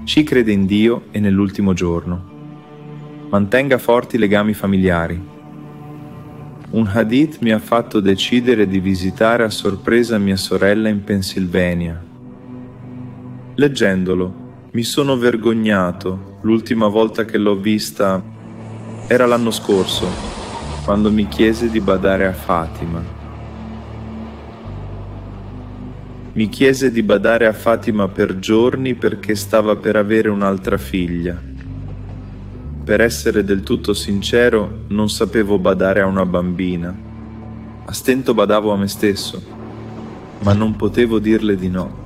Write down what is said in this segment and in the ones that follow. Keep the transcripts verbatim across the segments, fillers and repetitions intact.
Ci crede in Dio e nell'ultimo giorno. Mantenga forti i legami familiari. Un hadith mi ha fatto decidere di visitare a sorpresa mia sorella in Pennsylvania. Leggendolo, mi sono vergognato. L'ultima volta che l'ho vista era l'anno scorso, quando mi chiese di badare a Fatima. Mi chiese di badare a Fatima per giorni perché stava per avere un'altra figlia. Per essere del tutto sincero, non sapevo badare a una bambina. A stento badavo a me stesso, ma non potevo dirle di no.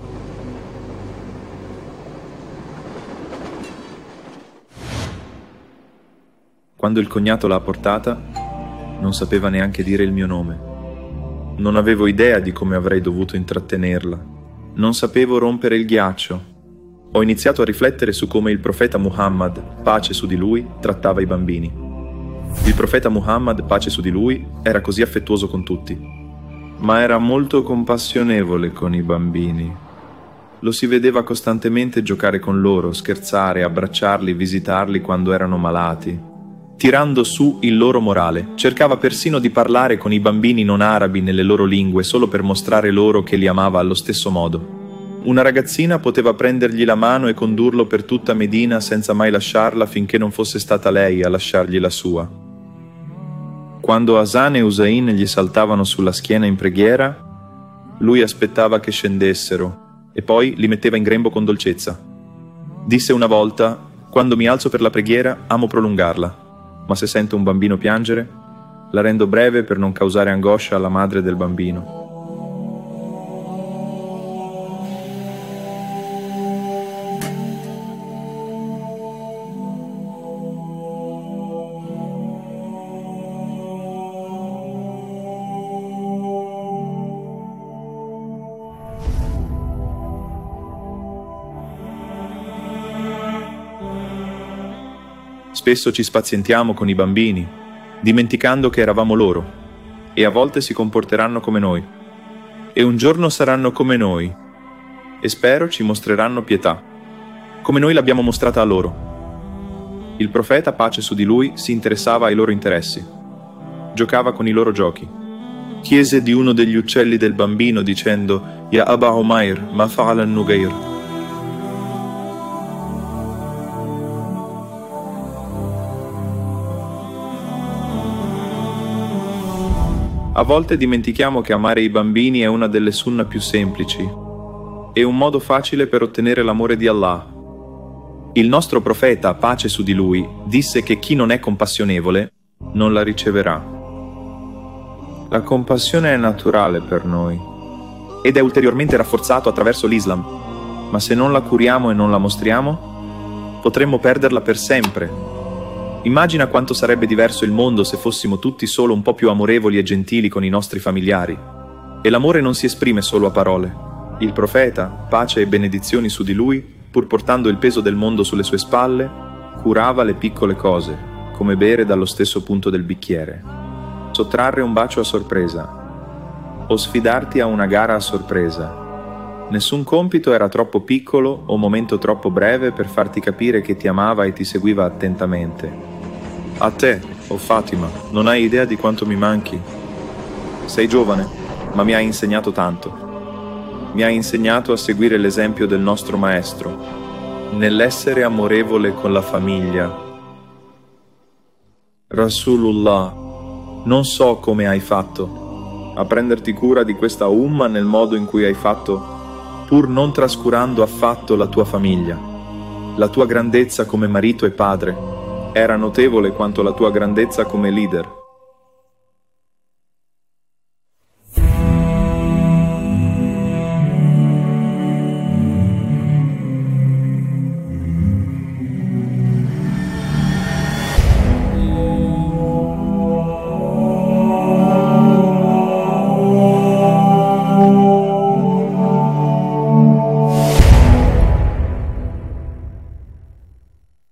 Quando il cognato l'ha portata, non sapeva neanche dire il mio nome. Non avevo idea di come avrei dovuto intrattenerla. Non sapevo rompere il ghiaccio. Ho iniziato a riflettere su come il profeta Muhammad, pace su di lui, trattava i bambini. Il profeta Muhammad, pace su di lui, era così affettuoso con tutti, ma era molto compassionevole con i bambini. Lo si vedeva costantemente giocare con loro, scherzare, abbracciarli, visitarli quando erano malati, tirando su il loro morale. Cercava persino di parlare con i bambini non arabi nelle loro lingue solo per mostrare loro che li amava allo stesso modo. Una ragazzina poteva prendergli la mano e condurlo per tutta Medina senza mai lasciarla finché non fosse stata lei a lasciargli la sua. Quando Hasan e Usain gli saltavano sulla schiena in preghiera, lui aspettava che scendessero e poi li metteva in grembo con dolcezza. Disse una volta: «Quando mi alzo per la preghiera amo prolungarla, ma se sento un bambino piangere, la rendo breve per non causare angoscia alla madre del bambino». Spesso ci spazientiamo con i bambini, dimenticando che eravamo loro, e a volte si comporteranno come noi, e un giorno saranno come noi, e spero ci mostreranno pietà, come noi l'abbiamo mostrata a loro. Il profeta, pace su di lui, si interessava ai loro interessi, giocava con i loro giochi. Chiese di uno degli uccelli del bambino dicendo: «Ya Aba Umair, ma fa'ala an-Nugair». A volte dimentichiamo che amare i bambini è una delle sunna più semplici e un modo facile per ottenere l'amore di Allah. Il nostro profeta, pace su di lui, disse che chi non è compassionevole non la riceverà. La compassione è naturale per noi ed è ulteriormente rafforzato attraverso l'Islam, ma se non la curiamo e non la mostriamo, potremmo perderla per sempre. Immagina quanto sarebbe diverso il mondo se fossimo tutti solo un po' più amorevoli e gentili con i nostri familiari. E l'amore non si esprime solo a parole. Il profeta, pace e benedizioni su di lui, pur portando il peso del mondo sulle sue spalle, curava le piccole cose, come bere dallo stesso punto del bicchiere, sottrarre un bacio a sorpresa, o sfidarti a una gara a sorpresa. Nessun compito era troppo piccolo o momento troppo breve per farti capire che ti amava e ti seguiva attentamente. A te, o oh Fatima, non hai idea di quanto mi manchi. Sei giovane, ma mi hai insegnato tanto. Mi hai insegnato a seguire l'esempio del nostro maestro, nell'essere amorevole con la famiglia. Rasulullah, non so come hai fatto a prenderti cura di questa umma nel modo in cui hai fatto, pur non trascurando affatto la tua famiglia. La tua grandezza come marito e padre era notevole quanto la tua grandezza come leader.